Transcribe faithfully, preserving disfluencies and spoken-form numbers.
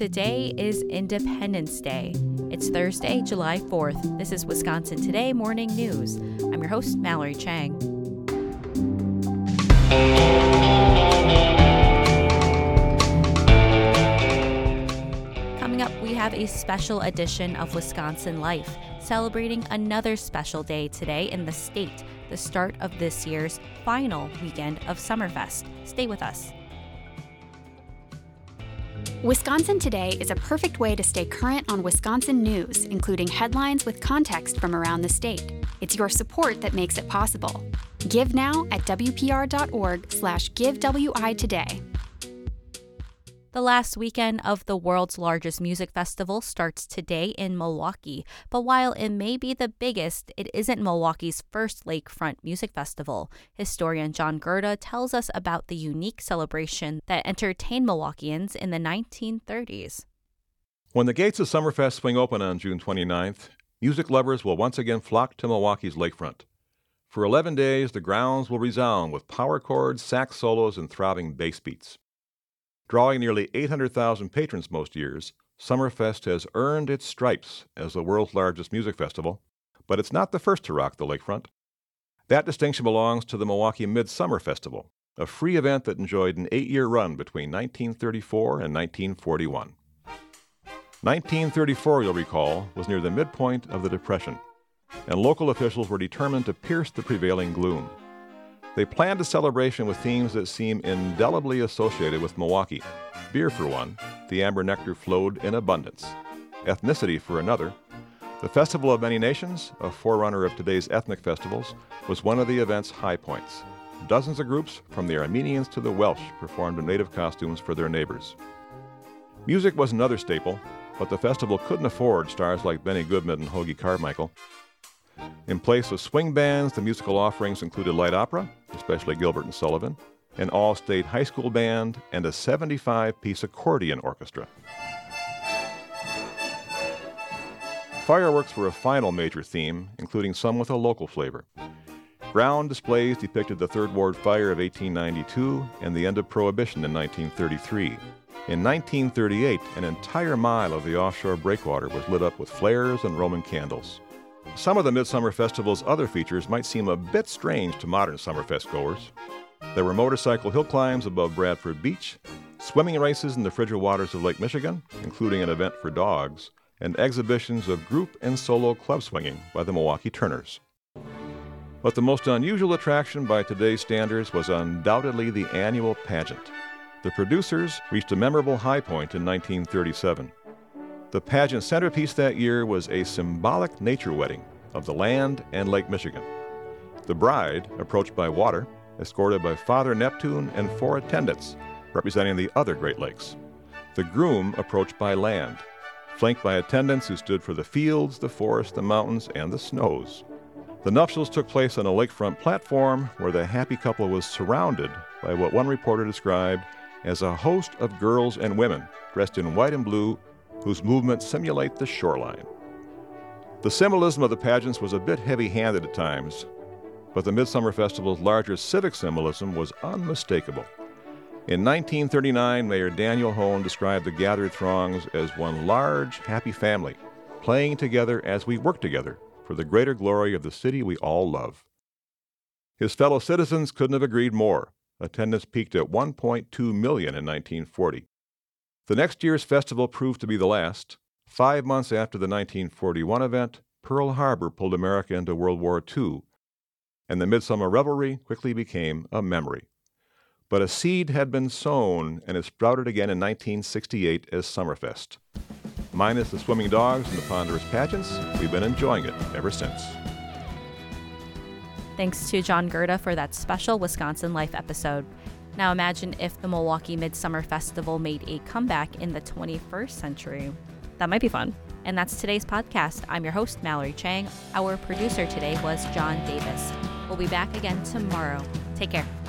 Today is Independence Day. It's Thursday, July fourth. This is Wisconsin Today Morning News. I'm your host, Mallory Chang. Coming up, we have a special edition of Wisconsin Life, celebrating another special day today in the state, the start of this year's final weekend of Summerfest. Stay with us. Wisconsin Today is a perfect way to stay current on Wisconsin news, including headlines with context from around the state. It's your support that makes it possible. Give now at wpr.org slash givewi today. The last weekend of the world's largest music festival starts today in Milwaukee. But while it may be the biggest, it isn't Milwaukee's first lakefront music festival. Historian John Gerda tells us about the unique celebration that entertained Milwaukeeans in the nineteen thirties. When the gates of Summerfest swing open on June twenty-ninth, music lovers will once again flock to Milwaukee's lakefront. For eleven days, the grounds will resound with power chords, sax solos, and throbbing bass beats. Drawing nearly eight hundred thousand patrons most years, Summerfest has earned its stripes as the world's largest music festival, but it's not the first to rock the lakefront. That distinction belongs to the Milwaukee Midsummer Festival, a free event that enjoyed an eight-year run between nineteen thirty-four and nineteen forty-one. nineteen thirty-four, you'll recall, was near the midpoint of the Depression, and local officials were determined to pierce the prevailing gloom. They planned a celebration with themes that seem indelibly associated with Milwaukee. Beer for one, the amber nectar flowed in abundance. Ethnicity for another. The Festival of Many Nations, a forerunner of today's ethnic festivals, was one of the event's high points. Dozens of groups, from the Armenians to the Welsh, performed in native costumes for their neighbors. Music was another staple, but the festival couldn't afford stars like Benny Goodman and Hoagy Carmichael. In place of swing bands, the musical offerings included light opera, especially Gilbert and Sullivan, an all-state high school band, and a seventy-five piece accordion orchestra. Fireworks were a final major theme, including some with a local flavor. Ground displays depicted the Third Ward Fire of eighteen ninety-two and the end of Prohibition in nineteen thirty-three. In nineteen thirty-eight, an entire mile of the offshore breakwater was lit up with flares and Roman candles. Some of the Midsummer Festival's other features might seem a bit strange to modern Summerfest goers. There were motorcycle hill climbs above Bradford Beach, swimming races in the frigid waters of Lake Michigan, including an event for dogs, and exhibitions of group and solo club swinging by the Milwaukee Turners. But the most unusual attraction by today's standards was undoubtedly the annual pageant. The producers reached a memorable high point in nineteen thirty-seven. The pageant centerpiece that year was a symbolic nature wedding of the land and Lake Michigan. The bride, approached by water, escorted by Father Neptune and four attendants, representing the other Great Lakes. The groom approached by land, flanked by attendants who stood for the fields, the forest, the mountains, and the snows. The nuptials took place on a lakefront platform where the happy couple was surrounded by what one reporter described as a host of girls and women dressed in white and blue whose movements simulate the shoreline. The symbolism of the pageants was a bit heavy-handed at times, but the Midsummer Festival's larger civic symbolism was unmistakable. In nineteen thirty-nine, Mayor Daniel Hone described the gathered throngs as one large, happy family, playing together as we work together for the greater glory of the city we all love. His fellow citizens couldn't have agreed more. Attendance peaked at one point two million in nineteen forty. The next year's festival proved to be the last. Five months after the nineteen forty-one event, Pearl Harbor pulled America into World War Two, and the Midsummer Revelry quickly became a memory. But a seed had been sown, and it sprouted again in nineteen sixty-eight as Summerfest. Minus the swimming dogs and the ponderous pageants, we've been enjoying it ever since. Thanks to John Gerda for that special Wisconsin Life episode. Now imagine if the Milwaukee Midsummer Festival made a comeback in the twenty-first century. That might be fun. And that's today's podcast. I'm your host, Mallory Chang. Our producer today was John Davis. We'll be back again tomorrow. Take care.